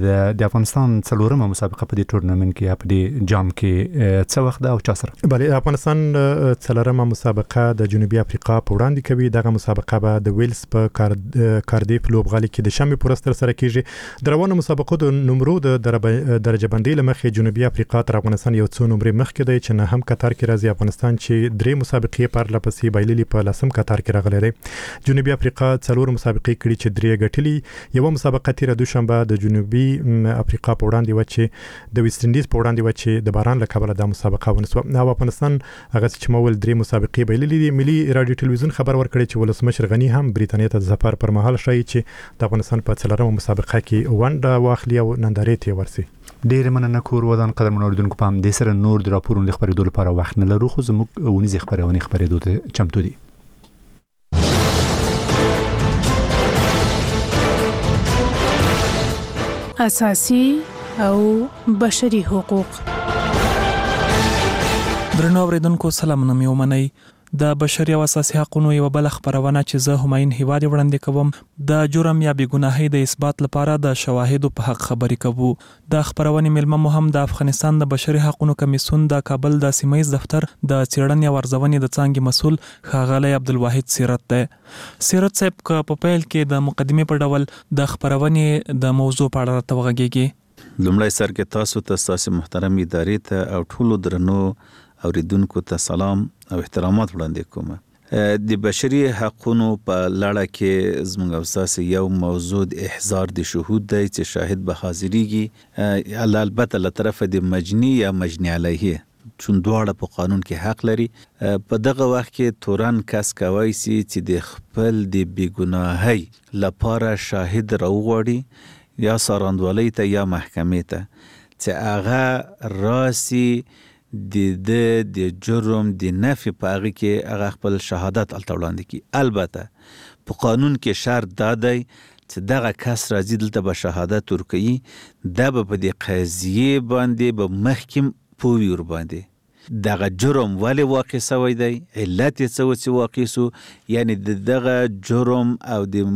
د افغانستان څلورمه مسابقه په دې ټورنمنت کې یا په دې جام کې څه وخت ده او چا سره؟ بله، افغانستان څلورمه مسابقه د جنوبي افریقا په وړاندې کوي. دغه مسابقه به د ویلز په کاردیف لوبغالي کې د شنبې په ورځ ترسره کیږي. د روانو مسابقو د نمرو د درجه بندۍ له مخې جنوبي افریقا تر افغانستان یو څو نمرې مخکې دی، چې نه هم قطر کې راځي. افغانستان چې درې مسابقې پرله پسې بایللي په لسم قطر کې راغلی دی. جنوبي افریقا څلور مسابقې کړي چې درې ګټلي. یو مسابقه تیره دوشنبه د جنوبي افریقا په وړاندې و چې د ویسټ انډیز په وړاندې و چې د باران له کبله د مسابقه ونسوه. او افغانستان هغه چې مول درې مسابقې بایللي دي. ملي رادیو ټلویزیون خبر ورکړی چې ولسمشر غنی هم بریتانیا ته د سفر پر مهال شایي چې د افغانستان په څلورمه مسابقه کې ونډه واخلي او نندارې ته ورسي. ډېر مننه کور ودان قدر منوریدونکو. په همدې سره نور د راپورونو د خبرېدو لپاره وخت نه لرو، خو زموږ ونیزې خبرونه خبرېدو ته چمتو دي. اساسي او بشري حقوق. درنو اوریدونکو سلامونه مې ومنئ. د بشري او اساسي حقوقو یو بل خبرونه چې زه هماین هیواد وړاندې کوم د جرم یا بېګناهۍ د اثبات لپاره د شواهدو په حق خبرې کوو. د خبرونې ملمه مو هم د افغانستان د بشري حقوقو کمیسیون د کابل د سیمایي دفتر د څېړنې او ارزونې د څانګې مسؤل ښاغلی عبدالواحد سیرت دی. سیرت صاحب په پیل کې د مقدمې په ډول د خبرونې د موضوع په اړه راته وغږیږي. لومړی سر کې تاسو ته ستاسو محترم ادارې ته او ټولو درنو اوریدونکو ته سلام او احترامات وړاندې کوم. د بشري حقوقو په لړه کې زموږ او تاسو یو موضوع د احضار د شهود دی چې شاهد به حاضرېږي، البته له طرفه د مجني یا مجني علیه، چون دواړه په قانون کې حق لري. په دغه وخت کې تورن کس کوي چې د خپل د بېګناهۍ لپاره شاهد راوغواړي یا ساراندوالۍ ته یا محکمې ته، چې هغه راسي د جرم د نفي په هغه کې هغه خپل شهادت الته وړاندې کی. البته په قانون کې شرط دا دی چې دغه کس راځي دلته به شهادت ورکوي، دا به په دې قضیې باندې به محکم پوي ور باندې دغه جرم ولې واقع شوی دی، علت یې څه و چې واقع سو، یعنی دغه جرم او د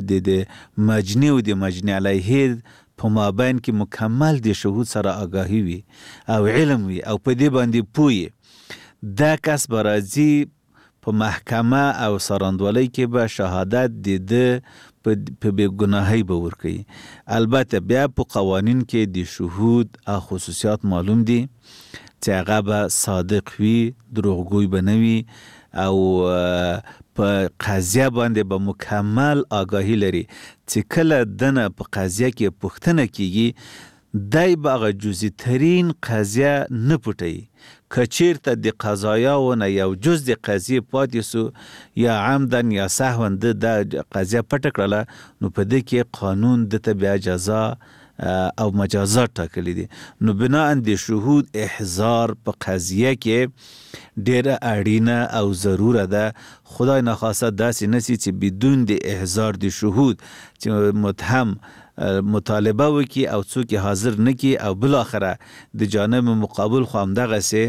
مجني او د مجني علیه په مابین کې مکمل د شهود سره آگاهی وي او علم وي او په دې باندې پوي. دا کس به راځي په محکمه او سراندوالۍ کې به شهادت د په بېګناهۍ به ورکوي. البته بیا په قوانین کې د شهود او خصوصیات معلوم دي چې هغه به صادق وي، دروغګوی به نه وي او په قضیه باندې به مکمل آگاهی لري چې کله دنه په قضیه کې پوښتنه کیږي دای به هغه جزئی ترین قضیه نه پټوي. که چیرته د قضایاونه یو جز د قضیې پاتې سو یا عمدن یا سهوا د قضیه پټه کړله، نو په دې کې قانون دته بیا جزا او مجازات ټاکلي دي. نو بناء د شهود احضار په قضیه کې ډیره اړینه او ضروره ده. خدای نخواسته داسې نسی چې بدون د احضار د شهود چې متهم مطالبه وکي او څوک حاضر نکي او بل اخره د جانب مقابل خو هم دغه سي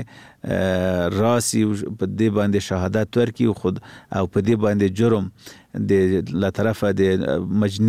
راسي په دې باندې شهادت ورکي خود او په دې باندې جرم د له طرفه د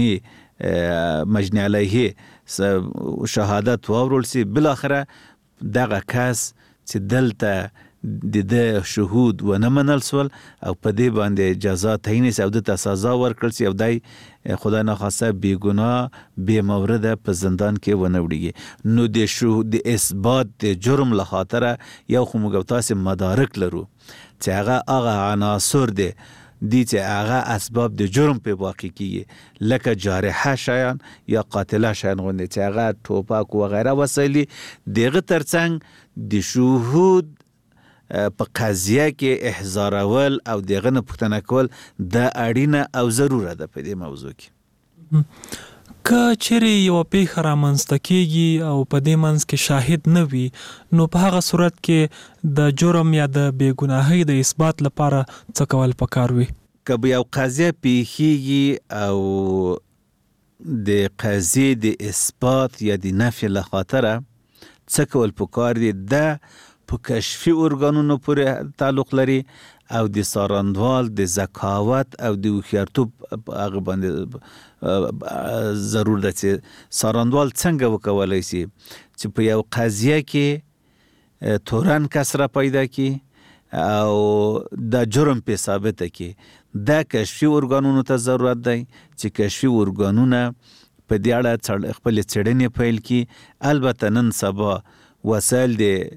مجني علیه شهادت واورول سي، بل اخره دغه کس چې دلته د شهود و نه منل سول او په دې باندې جزا تعیین سي او د سزا ورکړل سي او دای خدای ناخواسته بېګناه بې مورده په زندان کې ونه وړيږي. نو د شهود د اثبات د جرم له خاطره یو خو موږ تاسو مدارک لرو چې هغه عناصر دي چې هغه اسباب د جرم په واقع کیږي، لکه جارحه شیان یا قاتله شیان غوندي چې هغه ټوپک و غیره وسایلی دغه ترڅنګ د شهود په قضیه کې احضارول او دغه نه پوښتنه کول د اړینه او ضروره ده په دې موضوع کې. که چیرې یو پیښه رامنځته کیږي او په دې منځ کې شاهد نه وي، نو په هغه صورت کې د جرم یا د بېګناهۍ د اثبات لپاره څه کول پکار وي؟ که به یو قضیه پیښیږي او د قضیې د اثبات یا د نفي له خاطره څه کول پکار دي، ده په کشفي ارګانونو پورې تعلق لري او د څارندوال د ذکاوت او د هوښیارتوب هغه باندې ضرور ده چې څارندوال څنګه وکولای شي چې په یو قضیه کې تورن کس را پیدا کی او د جرم په ثابته کی دا کشفي ارګانونو ته ضرورت دی چې کشفي ارګانونه په دې اړه خپل څېړنې پیل کی. البته نن سبا وسایل د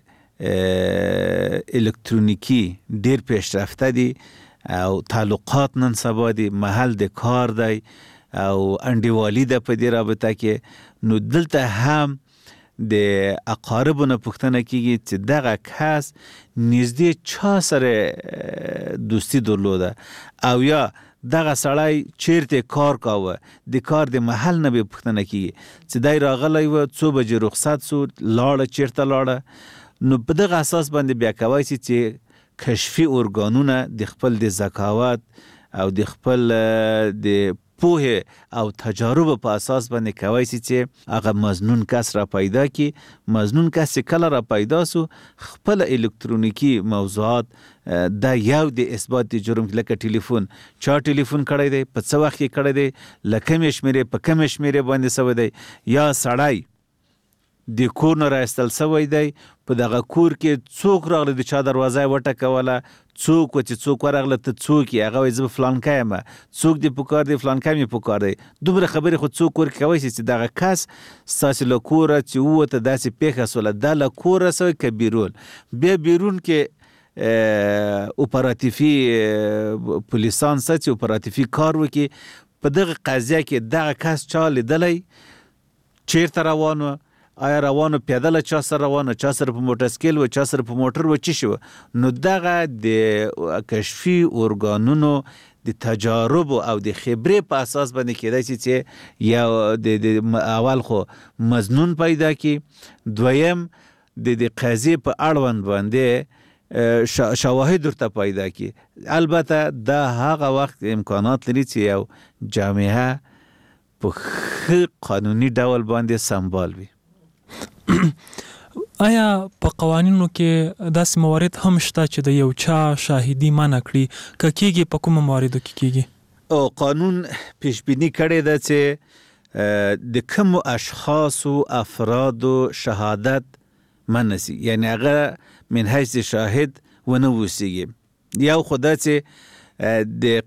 الکترونیکی ډیر پیشرفته دي او تعلقات نن سبا دي، محل د کار دی او انډیوالي ده په دې رابطه کې. نو دلته هم د اقاربونو پوښتنه کیږي چې دغه کس نږدې چا سره دوستی درلوده او یا دغه سړی چیرته کار کاوه، د کار د محل نه به پوښتنه کیږي چې دای راغلی و څو بجې رخصت سو، لاړه چیرته لاړه. نو په دغه اساس باندې بیا کوای شي چې کشفي ارګانونه د خپل د ذکاوت او د خپل د پوهه او تجارب په اساس باندې کوي چې هغه مظنون کس را پیدا کی. مظنون کس کله را پیدا سو خپل الکترونیکی موضوعات دا یو د اثبات د جرم لکه ټلیفون، چا ټلیفون کړی دی، په څه وخت کې کړی دی، لکه مشمیره په کوم مشمیره باندې سوی دی، یا سړی د کور نه راستل سوی دی، په دغه کور کې څوک راغلی د چا دروازه وټکوله، څوک چې څوک ورغله ته څوک یې، هغه وایي زه فلانکی یم، څوک دې پکار دی، فلانکی مې پکار دی. دومره خبرې خو څوک ورکوی شي چې دغه کس ستاسې له کوره چې ووته داسې پیښه سوله، دا له کوره سوی که بیرون. بیا بیرون کې اپراتیفي پولیسان سته چې اپراتیفي کار وکړي په دغه قضیه کې دغه کس چا لیدلی، چیرته روان و، آیا روانو پیدله چا سره روانو، چا سره په موټرسکیل و، چا سره په موټر و، چی شو. نو دغه د کشفي ارګانونو د تجارب او د خبرې په اساس باندې کېدای شي چې یو د اول خو مظنون پیدا کی، دویم د قضیې په اړوند باندې شواهد ورته پیدا کی. البته دا هغه وخت امکانات لري چې یو جامعه په ښه قانوني ډول باندې سمبال وي. آیا په قوانینو کې داسې موارد هم شته چې د یو چا شاهدي منع کړي؟ که کېږي په کومو مواردو کې کېږي؟ او قانون پیش بینی کړی ده چې د کومو اشخاصو افرادو شهادت منع سي، یعنی هغه من حیث شاهد ونه اوسیږي. یو خو دا چې د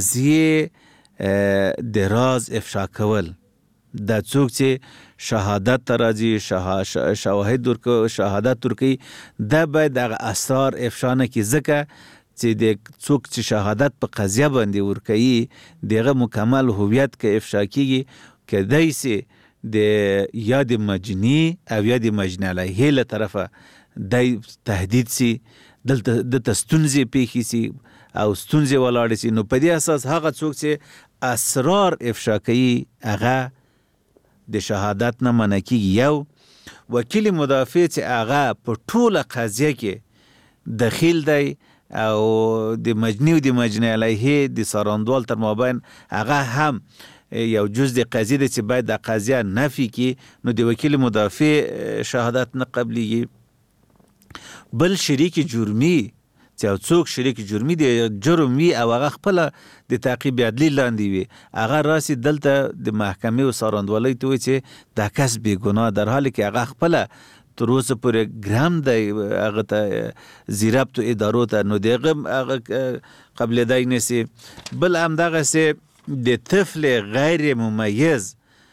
قضیې د راز افشا کول، دا څوک چې شهادت ته راځي، شهادت ورکوي، دا باید هغه اسرار افشا نه کړي، ځکه چې د څوک چې شهادت په قضیه باندې ورکوي دغه مکمل هویت که افشا کیږي کیدای سي د یا د مجني او یا د مجني علیه له طرفه د تهدید سي، دلته د ستونزې پیښې سي او ستونزې ولاړې سي. نو په دې اساس هغه څوک چې اسرار افشا کوي هغه د شهادت نه منع کیږي. یو وکیل مدافع چې هغه په ټوله قضیه کې دخیل دی او د مجني او د مجني علیه د څارندوال تر مابین هغه هم یو جز د قضیه دی چې باید د قضیه نفي کی، نو د وکیل مدافع شهادت نه قبلیږي. بل شریک جرمی چې یو څوک شریک جرمی دی، جرم وي او هغه خپله د تعقیب عدلي لاندې وي، هغه راسي دلته د محکمې او څارندوالۍ ته وایي چې دا کس بېګناه، در حالی کې هغه خپله تر اوسه پورې ګرم دی هغه ته زیربطو ادارو ته، نو د هغه قبلېدی نه سي. بل همدغسې د طفل غیر ممیز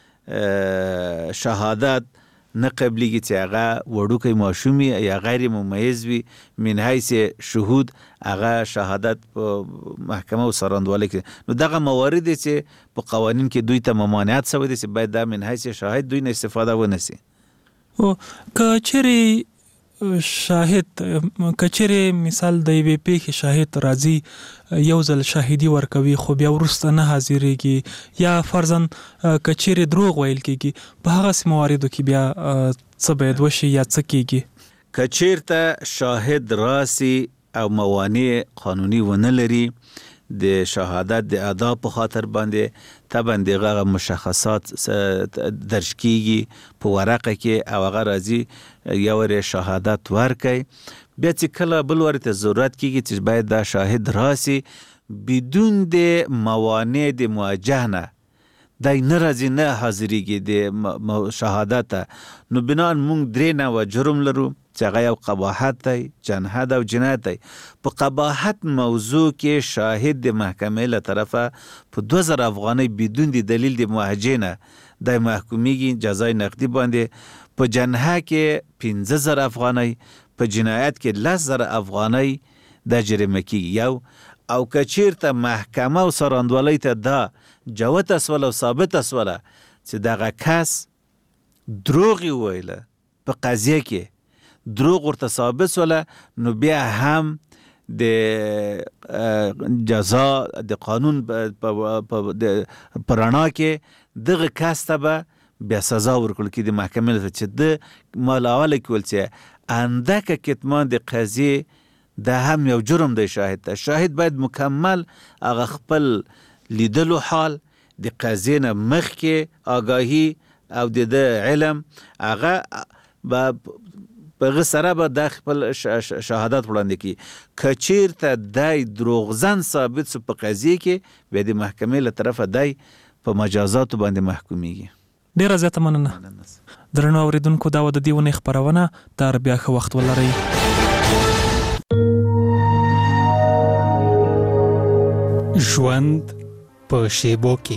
شهادت نه قبلیږي چې هغه وړوکی ماشومي یا غیر ممیز وي، من حیث شهود هغه شهادت په محکمه او څارندوالۍ کې. نو دغه موارد چې په قوانین کې دوی ته ممانعت شوی دی چې باید دا من حیث شاهد دوی نه استفاده ونه سي. او که چیرې شاهد کچېرې مثال د یوې پیښې شاهد راځي یو ځل شاهدي ورکوي خو بیا وروسته نه حاضرېږي، یا فرضاً کچېرې دروغ ویل کېږي، په هغسې مواردو کې بیا څه باید وشي یا څه کېږي؟ کچېرته شاهد راسي او موانع قانوني ونه لري د شهادت د ادا په خاطر باندې طبعا دغه مشخصات درج کیږي په ورقه کې او هغه راځي یو ور شهادت ورکړي. بیا چې کله بل ورته ضرورت کیږي چې باید دا شاهد راسي بدون د موانع د مواجهه نه دای نه راځي نه حاضرېږي د شهادت. نو بنان مونږ درې نوعه جرم لرو چې هغه یو قباحت دی، جنحت او جنایت دی. په قباحت موضوع کې شاهد د محکمې له طرفه په 2000 افغانۍ بدون د دلیل د موهجې نه دی محکومیږي جزای نقدي باندې. په جنحه کې 15000 افغانۍ، په جنایت کې 10000 افغانۍ دا جریمه کیږي یو. او که چیرته محکمه او سراندوالۍ ته دا جوت اسوله او ثابت اسوله چې دغه کس دروغ ویله په قضیه کې دروغ ورته ثابت سوله، نو بیا هم د جزا د قانون په رڼا کې دغه کس ته به بیا سزا ورکړل کېږي د محکمې له چې د مالاوله کې ول چې اندکه کتمان د قضیې دا هم یو جرم دی. شاهد ته شاهد باید مکمل هغه خپل لیدلو حال د قضیې نه مخکې آگاهی او د علم هغه په سره به د خپل شهادت وړاندې کړي. که چیرته دی دروغزن ثابت سو په قضیه کې بیا د محکمې له طرفه دی په مجازاتو باندې محکومیږي. ډیره زیاته مننه. درنو اوریدونکو دا و د دې ونې خپرونه. تر بیا ښه وخت ولرئ. ژوند په شیبو کې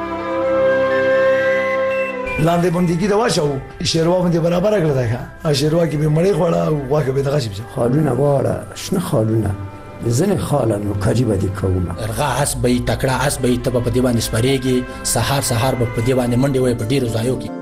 لاندې باندې کې دا واښو شیروا باندې برابر کړل دا شیروا کې به مړی خوړه او واکه به دغه شي خالونه واړه شنه خالونه ځنه خالانو کاجی باندې کومه ارغه اس به تکړه اس به تب په دی باندې سپریږي سحر به په دی باندې منډي وای په ډیرو ځایو کې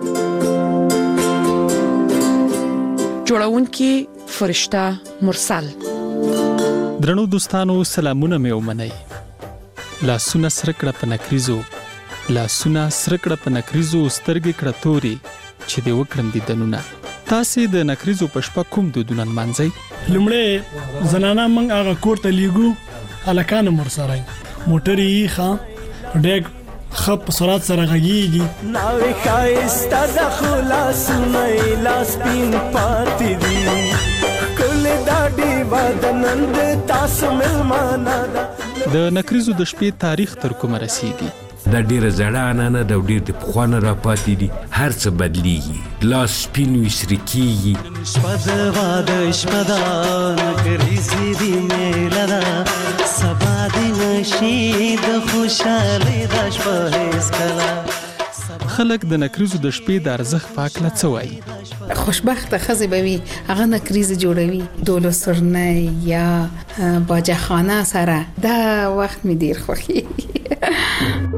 جوړونکي فرشته مرسل. درنو دوستانو سلامونه مې ومنئ. لاسونه سره کړه په نکریزو، لاسونه سره کړه په نکریزو، سترګې کړه توري چې دې وکړم دیدنونه. تاسې د نکریزو په شپه کوم دودونه نمانځئ؟ لومړی زنانه موږ هغه کور ته لیږو، هلکان هم ورسره موټر یې ښه ډېر ښه په سرعت سره غږېږي. ناوې ښایسته د خلاصونه یې لاس سپین پاتې دي ښکلې دا ډېوه د نن د تاسو مېلمانه ده. د نکریزو د شپې تاریخ تر کومه رسیږي؟ دا ډیره زړه عنعنه ده او ډیر د پخوانه راپاتې دي. هر څه بدلیږي، لاس سپین وي سره کېږي. شپه د واده شپه ده نکریزې دي میله ده سبا دې نشي د خوشحالۍ دا شپه هېڅکله. خلک د نکریزو د شپې د ارزښت په هکله څه وایي؟ خوشبخته ښځې به وي هغه نکریزې جوړوي دولو سرنۍ یا باجه خانه سره. دا وخت مې ډېر خوښېږي.